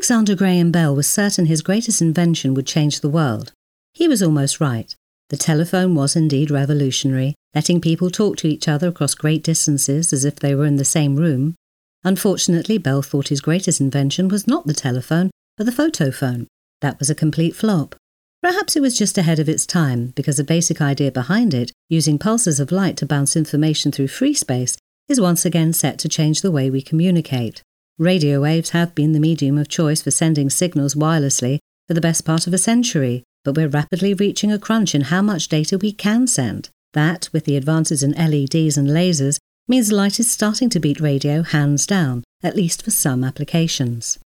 Alexander Graham Bell was certain his greatest invention would change the world. He was almost right. The telephone was indeed revolutionary, letting people talk to each other across great distances as if they were in the same room. Unfortunately, Bell thought his greatest invention was not the telephone, but the photophone. That was a complete flop. Perhaps it was just ahead of its time, because the basic idea behind it, using pulses of light to bounce information through free space, is once again set to change the way we communicate. Radio waves have been the medium of choice for sending signals wirelessly for the best part of a century, but we're rapidly reaching a crunch in how much data we can send. That, with the advances in LEDs and lasers, means light is starting to beat radio hands down, at least for some applications.